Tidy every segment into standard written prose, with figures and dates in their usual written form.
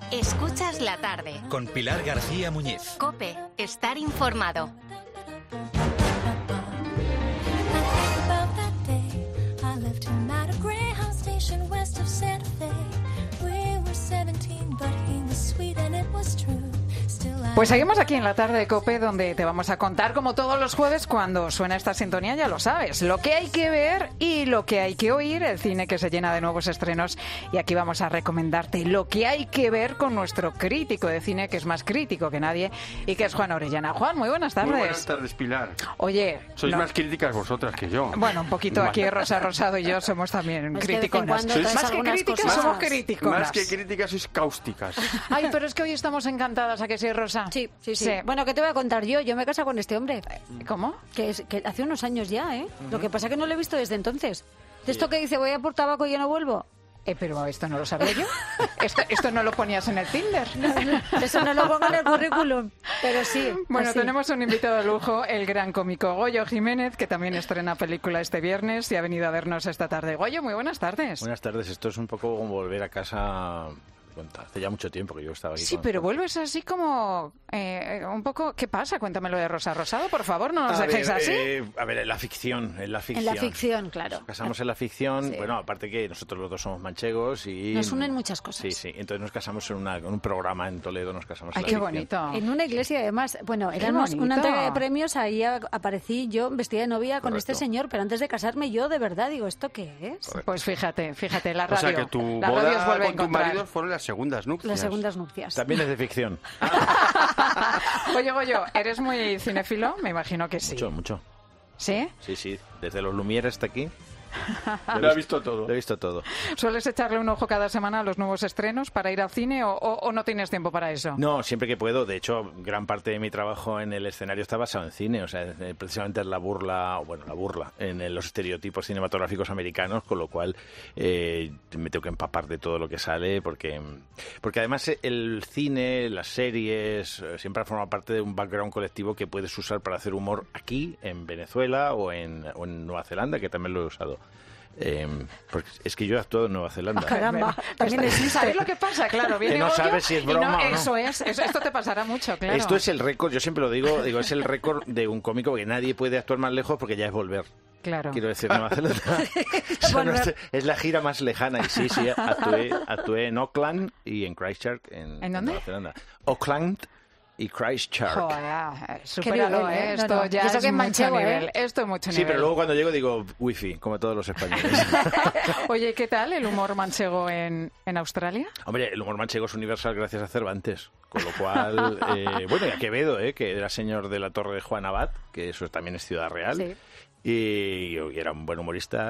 Escuchas la tarde. Con Pilar García Muñiz. COPE. Estar informado. Pues seguimos aquí en la tarde de COPE, donde te vamos a contar, como todos los jueves, cuando suena esta sintonía, ya lo sabes, lo que hay que ver y lo que hay que oír, el cine que se llena de nuevos estrenos. Y aquí vamos a recomendarte lo que hay que ver con nuestro crítico de cine, que es más crítico que nadie, y que es Juan Orellana. Juan, muy buenas tardes. Muy buenas tardes, Pilar. Oye... Sois más críticas vosotras que yo. Bueno, un poquito aquí Rosa Rosado y yo somos también críticonas. Más que críticas, somos críticonas. Más que críticas, sois cáusticas. Ay, pero es que hoy estamos encantadas, ¿a que sí, Rosa? Sí. Bueno, ¿qué te voy a contar yo? Yo me he casado con este hombre. ¿Cómo? Que hace unos años ya, ¿eh? Lo que pasa es que no lo he visto desde entonces. De esto que dice, voy a por tabaco y yo no vuelvo. Pero esto no lo sabía yo. Esto no lo ponías en el Tinder. No, eso no lo pongo en el currículum, pero sí. Bueno, así. Tenemos un invitado de lujo, el gran cómico Goyo Jiménez, que también estrena película este viernes y ha venido a vernos esta tarde. Goyo, muy buenas tardes. Buenas tardes. Esto es un poco como volver a casa. Hace ya mucho tiempo que yo estaba aquí. Sí, pero vuelves así como un poco... ¿Qué pasa? Cuéntamelo de Rosa Rosado, por favor, no nos dejéis así. A ver, en la ficción. En la ficción, claro. Nos casamos en la ficción. Sí. Bueno, aparte que nosotros los dos somos manchegos y... Nos unen muchas cosas. Sí. Entonces nos casamos en un programa en Toledo, nos casamos en Ay, la qué ficción. bonito. En una iglesia, además. Bueno, Qué éramos bonito. una entrega de premios, ahí aparecí yo vestida de novia con Correcto. este señor, pero antes de casarme yo de verdad digo, ¿esto qué es? Pues fíjate, la O radio. sea, que tu la radio os boda vuelve a con tu encontrar. marido fueron las segundas nupcias. Las segundas nupcias. También es de ficción. Oye, Goyo, ¿eres muy cinéfilo? Me imagino que sí. Mucho. ¿Sí? Sí. Desde los Lumière hasta aquí. Lo he visto todo. Lo he visto todo. ¿Sueles echarle un ojo cada semana a los nuevos estrenos para ir al cine o no tienes tiempo para eso? No, siempre que puedo. De hecho, gran parte de mi trabajo en el escenario está basado en cine. O sea, precisamente es la burla en los estereotipos cinematográficos americanos, con lo cual me tengo que empapar de todo lo que sale, porque además el cine, las series, siempre forma parte de un background colectivo que puedes usar para hacer humor aquí, en Venezuela o en Nueva Zelanda, que también lo he usado. Porque es que yo he actuado en Nueva Zelanda. Caramba, también existe. ¿Sabes lo que pasa? Claro, viene Que no Goyo sabes si es y broma o no. Eso es, esto te pasará mucho, claro. Esto es el récord, yo siempre lo digo, es el récord de un cómico, porque nadie puede actuar más lejos porque ya es volver. Claro. Quiero decir, Nueva Zelanda. Es la gira más lejana. Y sí, actué en Auckland y en Christchurch, en dónde? Nueva Zelanda. Auckland y Christchurch. Joder, supéralo, nivel, ¿eh? Esto No. ya Y eso es que es mucho manchego, nivel. ¿eh? Esto es mucho Sí, nivel. pero luego cuando llego digo wifi, como todos los españoles. Oye, ¿qué tal el humor manchego en Australia? Hombre, el humor manchego es universal gracias a Cervantes. Con lo cual, bueno, y a Quevedo, que era señor de la Torre de Juan Abad, que eso también es Ciudad Real. Sí. Y era un buen humorista.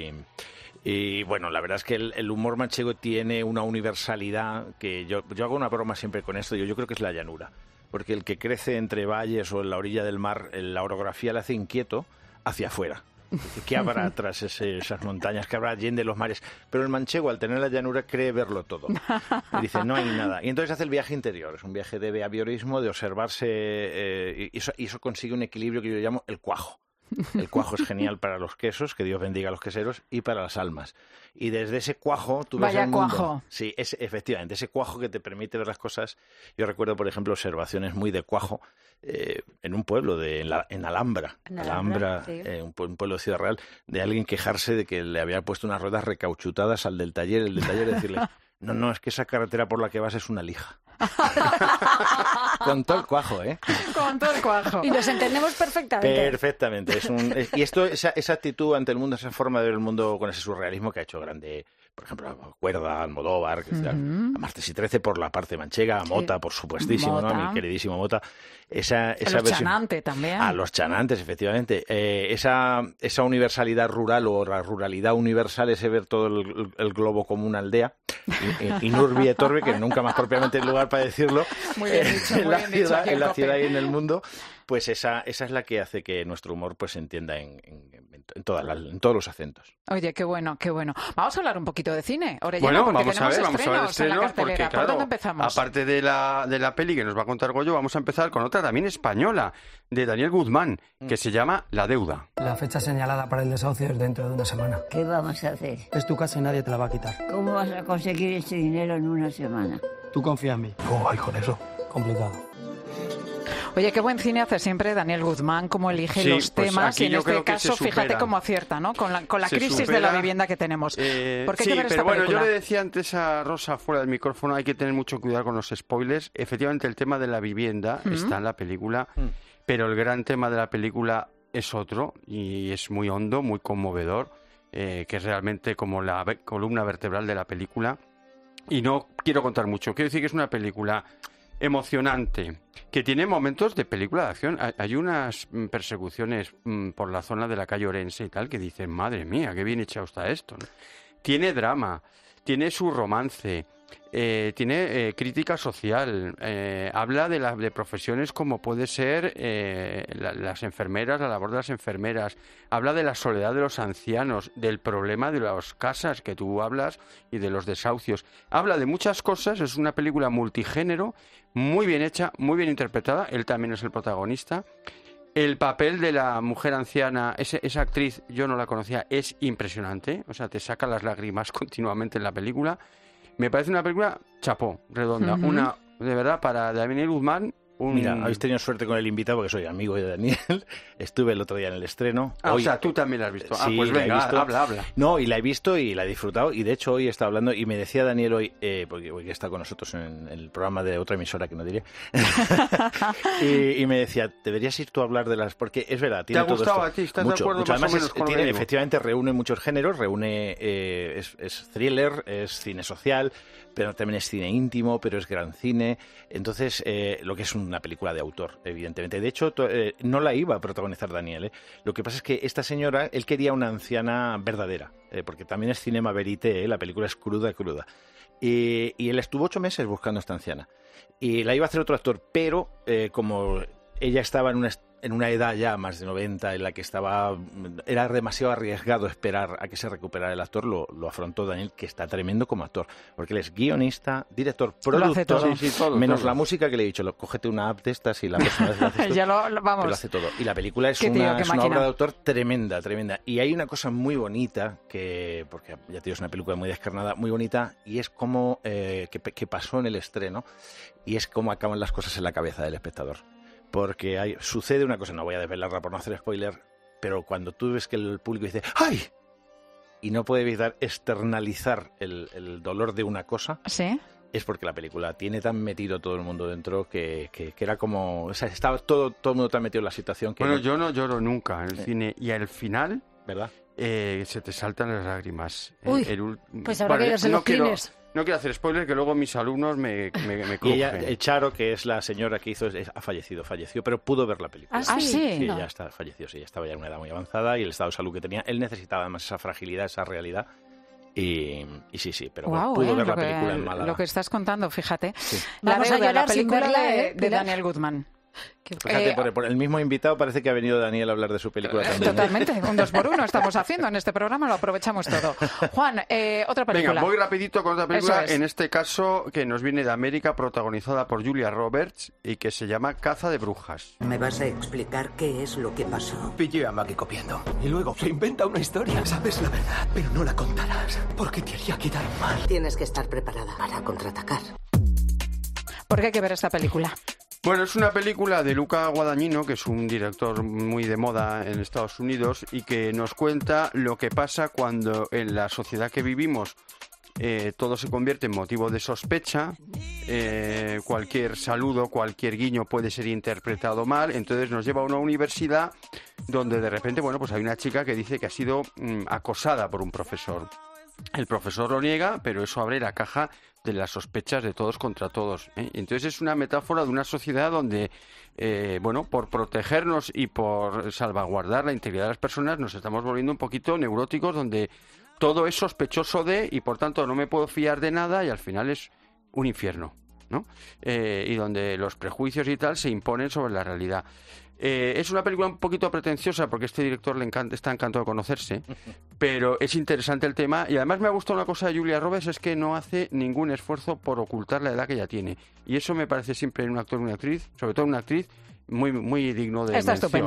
Y bueno, la verdad es que el humor manchego tiene una universalidad que yo hago una broma siempre con esto. Yo creo que es la llanura. Porque el que crece entre valles o en la orilla del mar, la orografía le hace inquieto hacia afuera. ¿Qué habrá tras esas montañas? ¿Qué habrá allende los mares? Pero el manchego, al tener la llanura, cree verlo todo. Y dice, no hay nada. Y entonces hace el viaje interior. Es un viaje de behaviorismo, de observarse. Y eso consigue un equilibrio que yo llamo el cuajo. El cuajo es genial para los quesos, que Dios bendiga a los queseros, y para las almas. Y desde ese cuajo tú ves Vaya el mundo. cuajo. Sí, efectivamente, ese cuajo que te permite ver las cosas. Yo recuerdo, por ejemplo, observaciones muy de cuajo en un pueblo, en Alhambra. Alhambra, sí. Un pueblo de Ciudad Real, de alguien quejarse de que le había puesto unas ruedas recauchutadas al del taller, decirle... No, es que esa carretera por la que vas es una lija. Con todo el cuajo, ¿eh? Con todo el cuajo. Y nos entendemos perfectamente. Perfectamente. Y esa actitud ante el mundo, esa forma de ver el mundo con ese surrealismo que ha hecho grande, por ejemplo, a Cuerda, Almodóvar, a Martes y 13 por la parte manchega, a Mota, por supuestísimo, Mota. ¿no? Mi queridísimo Mota. A los Chanante también. A los Chanantes, efectivamente. Esa universalidad rural o la ruralidad universal, ese ver todo el globo como una aldea. In urbi et orbi, que nunca más propiamente el lugar para decirlo. Muy bien dicho, muy bien dicho aquí en la COPE. ciudad y en el mundo. Pues esa es la que hace que nuestro humor pues se entienda en todos los acentos. Oye, qué bueno, qué bueno. Vamos a hablar un poquito de cine, Orellana, Bueno, porque vamos a ver tenemos estrenos en la porque cartelera. ¿Por claro, dónde empezamos? aparte de la peli que nos va a contar Goyo, vamos a empezar con otra también española, de Daniel Guzmán, que se llama La deuda. La fecha señalada para el desahucio es dentro de una semana. ¿Qué vamos a hacer? Es tu casa y nadie te la va a quitar. ¿Cómo vas a conseguir ese dinero en una semana? Tú confía en mí. ¿Cómo vais con eso? Complicado. Oye, qué buen cine hace siempre Daniel Guzmán, cómo elige Sí, los pues temas aquí y en yo este creo que caso, se fíjate supera. cómo acierta, ¿no? Con la Se crisis de supera. la vivienda que tenemos. ¿Por qué hay Sí, que ver esta pero bueno, película? yo le decía antes a Rosa fuera del micrófono, hay que tener mucho cuidado con los spoilers. Efectivamente, el tema de la vivienda está en la película, pero el gran tema de la película es otro y es muy hondo, muy conmovedor, que es realmente como la columna vertebral de la película. Y no quiero contar mucho, quiero decir que es una película emocionante, que tiene momentos de película de acción. Hay unas persecuciones por la zona de la calle Orense y tal que dicen, madre mía, qué bien echado está esto, ¿no? Tiene drama, tiene su romance, tiene crítica social, habla de profesiones como puede ser las enfermeras, la labor de las enfermeras, habla de la soledad de los ancianos, del problema de las casas que tú hablas y de los desahucios. Habla de muchas cosas, es una película multigénero, muy bien hecha, muy bien interpretada, él también es el protagonista. El papel de la mujer anciana, esa actriz, yo no la conocía, es impresionante, o sea, te saca las lágrimas continuamente en la película. Me parece una película chapó, redonda, una, de verdad, para Daniel Guzmán. Mira, habéis tenido suerte con el invitado porque soy amigo de Daniel. Estuve el otro día en el estreno. O sea, tú también la has visto. Sí, Pues la he venga, visto. habla. No, y la he visto y la he disfrutado. Y de hecho hoy estaba hablando y me decía Daniel hoy, porque hoy está con nosotros en el programa de otra emisora que no diré, y me decía, deberías ir tú a hablar de las... Porque es verdad, tiene ¿Te ha todo gustado esto. a ti? ¿Estás Mucho, de acuerdo mucho. más o Además, menos con lo que digo? efectivamente reúne muchos géneros, es thriller, es cine social, pero también es cine íntimo, pero es gran cine. Entonces, lo que es una película de autor, evidentemente. De hecho, no la iba a protagonizar Daniel. Lo que pasa es que esta señora, él quería una anciana verdadera, porque también es cinema verité, la película es cruda. Y él estuvo 8 meses buscando a esta anciana. Y la iba a hacer otro actor, pero como ella estaba en una edad ya más de 90 en la que era demasiado arriesgado esperar a que se recuperara el actor, lo afrontó Daniel, que está tremendo como actor, porque él es guionista, director, productor, todo. menos la música que le he dicho, cógete una app de estas y la próxima vez lo haces tú, Ya vamos. pero lo hace todo. Y la película es Qué tío, una qué máquina. obra de autor tremenda. Y hay una cosa muy bonita, porque ya te digo, es una película muy descarnada, muy bonita, y es como que pasó en el estreno, y es cómo acaban las cosas en la cabeza del espectador. Porque sucede una cosa, no voy a desvelarla por no hacer spoiler, pero cuando tú ves que el público dice ¡ay! Y no puede evitar externalizar el dolor de una cosa, ¿Sí? es porque la película tiene tan metido todo el mundo dentro que era como... O sea, estaba todo el mundo tan metido en la situación que... Bueno, yo no lloro nunca en el cine y al final ¿verdad? se te saltan las lágrimas. Uy, pues habrá que irse los cines. No quiero hacer spoiler, que luego mis alumnos me Y crujen. ella, Charo, que es la señora que hizo, falleció, pero pudo ver la película. ¿Ah, sí? Sí, No. ya falleció, sí, ya estaba ya en una edad muy avanzada y el estado de salud que tenía, él necesitaba además esa fragilidad, esa realidad. Y sí, pero Guau, pudo ver lo la película en Málaga. Lo que estás contando, fíjate. Sí. La Vamos a deuda, la llorar sin película verla, de Pilar. Daniel Guzmán. Fíjate, por el mismo invitado parece que ha venido Daniel a hablar de su película también. Totalmente, un 2x1 estamos haciendo en este programa, lo aprovechamos todo. Juan, otra película. Venga, voy rapidito con otra película, Eso es. en este caso que nos viene de América, protagonizada por Julia Roberts y que se llama Caza de brujas. ¿Me vas a explicar qué es lo que pasó? Pillé a Maggie copiando. Y luego se inventa una historia. Sabes la verdad, pero no la contarás. Porque te haría quedar mal. Tienes que estar preparada para contraatacar. ¿Por qué hay que ver esta película? Bueno, es una película de Luca Guadagnino, que es un director muy de moda en Estados Unidos y que nos cuenta lo que pasa cuando en la sociedad que vivimos todo se convierte en motivo de sospecha, cualquier saludo, cualquier guiño puede ser interpretado mal, entonces nos lleva a una universidad donde de repente, bueno, pues hay una chica que dice que ha sido acosada por un profesor. El profesor lo niega, pero eso abre la caja de las sospechas de todos contra todos, ¿eh? Entonces es una metáfora de una sociedad donde, bueno, por protegernos y por salvaguardar la integridad de las personas nos estamos volviendo un poquito neuróticos, donde todo es sospechoso de y por tanto no me puedo fiar de nada y al final es un infierno, ¿no? Y donde los prejuicios y tal se imponen sobre la realidad. Es una película un poquito pretenciosa porque este director está encantado de conocerse, pero es interesante el tema y además me ha gustado una cosa de Julia Roberts, es que no hace ningún esfuerzo por ocultar la edad que ella tiene y eso me parece siempre en un actor y una actriz, sobre todo una actriz, muy, muy digno de Está mención. estupenda.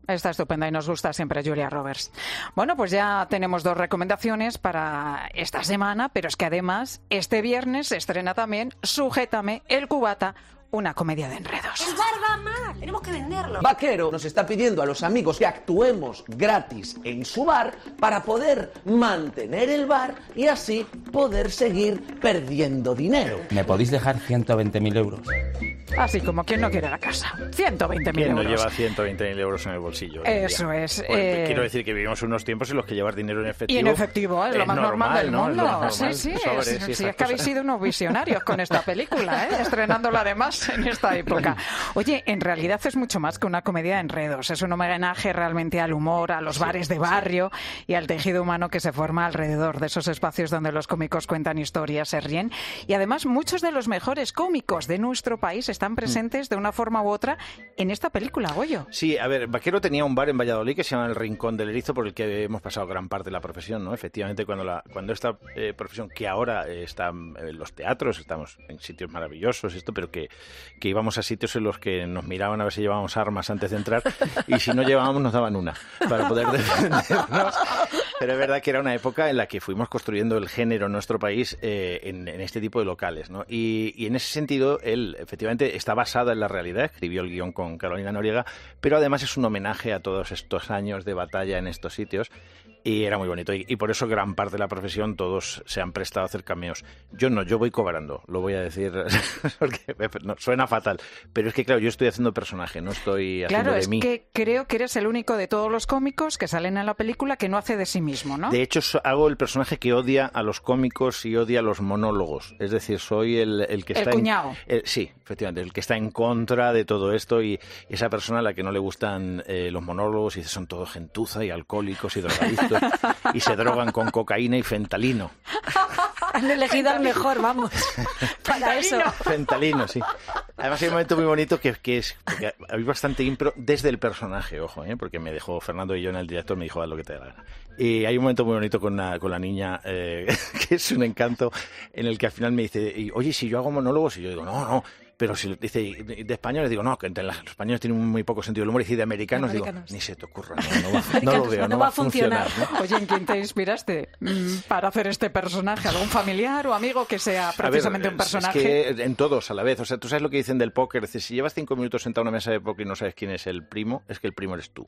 Está estupenda y nos gusta siempre Julia Roberts. Bueno, pues ya tenemos 2 recomendaciones para esta semana, pero es que además este viernes se estrena también Sujétame el cubata, una comedia de enredos. El bar va mal, tenemos que venderlo. Vaquero nos está pidiendo a los amigos que actuemos gratis en su bar para poder mantener el bar y así poder seguir perdiendo dinero. ¿Me podéis dejar 120.000 euros? Así como quien no quiere la casa. 120.000 ¿Quién no euros. lleva 120.000 euros en el bolsillo? Eso es. Bueno, quiero decir que vivimos unos tiempos en los que llevar dinero en efectivo... Y en efectivo, es lo más normal del ¿no? mundo. Es lo más Sí, normal. sí, Sobres y sí, esas es que habéis cosas. sido unos visionarios con esta película, estrenándola además en esta época. Oye, en realidad es mucho más que una comedia de enredos. Es un homenaje realmente al humor, a los bares de barrio y al tejido humano que se forma alrededor de esos espacios donde los cómicos cuentan historias, se ríen. Y además muchos de los mejores cómicos de nuestro país están presentes de una forma u otra en esta película, Goyo. Sí, a ver, Vaquero tenía un bar en Valladolid que se llama El Rincón del Erizo, por el que hemos pasado gran parte de la profesión, ¿no? Efectivamente, cuando esta profesión, que ahora está en los teatros, estamos en sitios maravillosos, pero que íbamos a sitios en los que nos miraban a ver si llevábamos armas antes de entrar, y si no llevábamos nos daban una para poder defendernos. Pero es verdad que era una época en la que fuimos construyendo el género en nuestro país en este tipo de locales, ¿no? Y en ese sentido, él efectivamente está basada en la realidad, escribió el guión con Carolina Noriega, pero además es un homenaje a todos estos años de batalla en estos sitios. Y era muy bonito. Y por eso gran parte de la profesión todos se han prestado a hacer cameos. Yo no, yo voy cobrando, lo voy a decir, porque no, suena fatal. Pero es que, claro, yo estoy haciendo personaje, no estoy haciendo de mí. Claro, es que creo que eres el único de todos los cómicos que salen en la película que no hace de sí mismo, ¿no? De hecho, hago el personaje que odia a los cómicos y odia a los monólogos. Es decir, soy el que está... El cuñado. Sí, efectivamente, el que está en contra de todo esto y esa persona a la que no le gustan los monólogos y dice son todos gentuza y alcohólicos y drogadictos y se drogan con cocaína y fentalino. Han elegido al mejor, vamos, para eso. Fentalino, sí. Además hay un momento muy bonito que es... Porque hay bastante impro desde el personaje, ojo, porque me dejó Fernando y yo en el director, me dijo, haz lo que te dé la gana. Y hay un momento muy bonito con la niña, que es un encanto, en el que al final me dice, oye, si yo hago monólogos, y yo digo, no, pero si dice de españoles, digo, no, que entre los españoles tienen muy poco sentido del humor, y de americanos, digo, ni se te ocurra, no lo veo, no va a funcionar. ¿No? Oye, ¿en quién te inspiraste para hacer este personaje? ¿Algún familiar o amigo que sea precisamente un personaje? Es que en todos a la vez, o sea, tú sabes lo que dicen del póker, es decir, si llevas 5 minutos sentado en una mesa de póker y no sabes quién es el primo, es que el primo eres tú.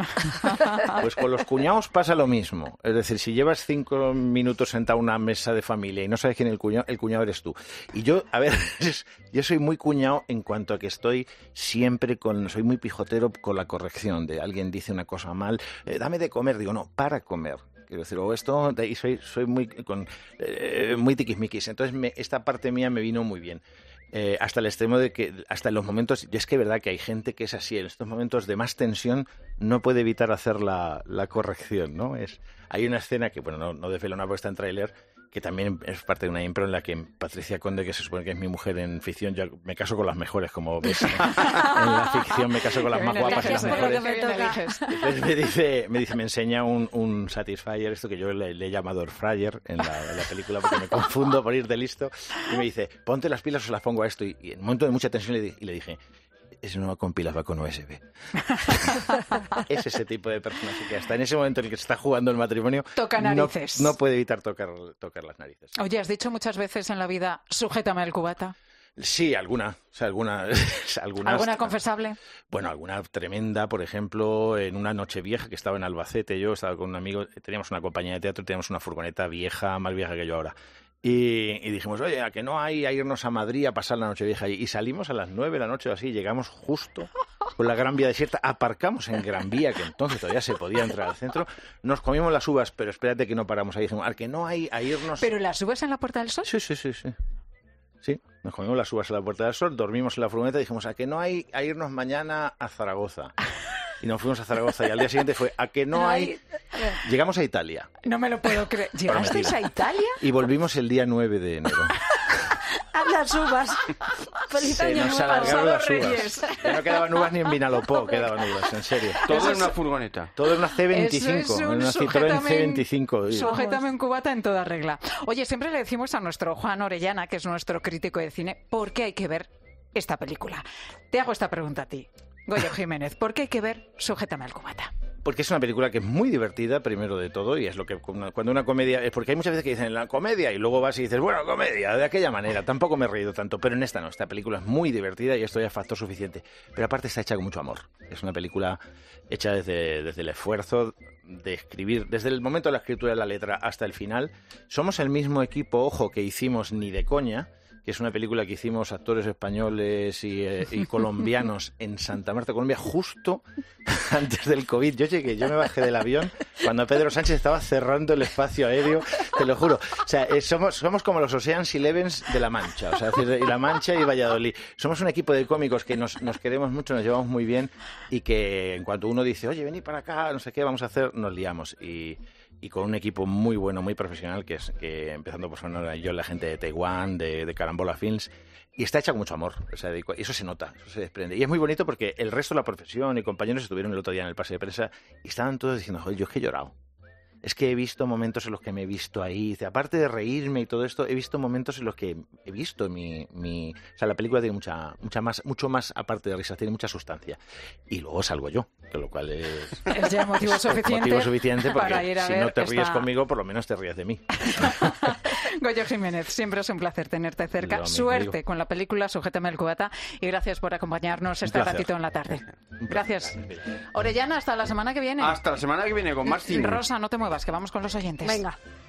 Pues con los cuñados pasa lo mismo, es decir, si llevas 5 minutos sentado en una mesa de familia y no sabes quién es el cuñado eres tú. Y yo, a ver, yo soy muy cuñado en cuanto a que estoy siempre soy muy pijotero con la corrección de alguien dice una cosa mal, dame de comer, digo, no, para comer. Quiero decir, y soy muy tiquismiquis. Entonces, esta parte mía me vino muy bien. Hasta el extremo de que, hasta en los momentos, y es que es verdad que hay gente que es así, en estos momentos de más tensión no puede evitar hacer la corrección, ¿no? Hay una escena que, bueno, no desvelo nada porque está en tráiler, que también es parte de una impro en la que Patricia Conde, que se supone que es mi mujer en ficción, yo me caso con las mejores, como ves. En la ficción me caso con las más guapas y las mejores. Me enseña un Satisfyer, esto que yo le he llamado Air Fryer en la película porque me confundo por ir de listo, y me dice, ponte las pilas o las pongo a esto, y en un momento de mucha tensión le dije, ese no va con pilas, va con USB. Es ese tipo de personaje que hasta en ese momento en el que se está jugando el matrimonio toca narices. No puede evitar tocar las narices. Oye, has dicho muchas veces en la vida, sujétame el cubata. Sí, alguna. O sea, ¿Alguna confesable? Bueno, alguna tremenda, por ejemplo, en una noche vieja que estaba en Albacete, yo estaba con un amigo, teníamos una compañía de teatro y teníamos una furgoneta vieja, más vieja que yo ahora. Y dijimos, oye, ¿a que no hay a irnos a Madrid a pasar la noche vieja? Y salimos a las 9 de la noche o así, llegamos justo con la Gran Vía desierta, aparcamos en Gran Vía, que entonces todavía se podía entrar al centro, nos comimos las uvas, pero espérate que no paramos ahí, dijimos, ¿a que no hay a irnos? ¿Pero las uvas en la Puerta del Sol? Sí. Sí, nos comimos las uvas en la Puerta del Sol, dormimos en la furgoneta y dijimos, ¿a que no hay a irnos mañana a Zaragoza? Y nos fuimos a Zaragoza y al día siguiente fue, ¿a que no hay? Llegamos a Italia. No me lo puedo creer. ¿Llegasteis a Italia? Y volvimos el día 9 de enero. A las uvas. Feliz Se año nos nuevo. alargaron las uvas. Ya no quedaban uvas ni en Vinalopó, quedaban uvas, en serio. Todo en una furgoneta. Todo en una C25, Eso es en una Citroën C25. Sujétame un cubata en toda regla. Oye, siempre le decimos a nuestro Juan Orellana, que es nuestro crítico de cine, ¿por qué hay que ver esta película? Te hago esta pregunta a ti, Goyo Jiménez. ¿Por qué hay que ver Sujétame al cubata? Porque es una película que es muy divertida, primero de todo, y es lo que cuando una comedia... Es porque hay muchas veces que dicen la comedia y luego vas y dices, bueno, comedia, de aquella manera. Tampoco me he reído tanto, pero en esta no. Esta película es muy divertida y esto ya es factor suficiente. Pero aparte está hecha con mucho amor. Es una película hecha desde el esfuerzo de escribir, desde el momento de la escritura de la letra hasta el final. Somos el mismo equipo, ojo, que hicimos Ni de coña, que es una película que hicimos actores españoles y colombianos en Santa Marta, Colombia, justo antes del COVID. Yo me bajé del avión cuando Pedro Sánchez estaba cerrando el espacio aéreo, te lo juro. O sea, somos como los Ocean's Elevens de La Mancha, o sea, es decir, y La Mancha y Valladolid. Somos un equipo de cómicos que nos queremos mucho, nos llevamos muy bien y que en cuanto uno dice, oye, vení para acá, no sé qué vamos a hacer, nos liamos. Y con un equipo muy bueno, muy profesional, que empezando por yo, la gente de Taiwán, de Carambola Films, y está hecha con mucho amor, o sea, y eso se nota, eso se desprende. Y es muy bonito porque el resto de la profesión y compañeros estuvieron el otro día en el pase de prensa y estaban todos diciendo, joder, yo es que he llorado. Es que he visto momentos en los que me he visto ahí. Aparte de reírme y todo esto, he visto momentos en los que he visto o sea, la película tiene mucho más, aparte de risas, tiene mucha sustancia. Y luego salgo yo, con lo cual es ya motivo suficiente porque para ir a si ver no te ríes conmigo, por lo menos te ríes de mí. Goyo Jiménez, siempre es un placer tenerte cerca. Suerte con la película Sujétame el cubata y gracias por acompañarnos este ratito en la tarde. Gracias. Orellana, hasta la semana que viene. Hasta la semana que viene con más cine. Rosa, no te muevas, que vamos con los oyentes. Venga.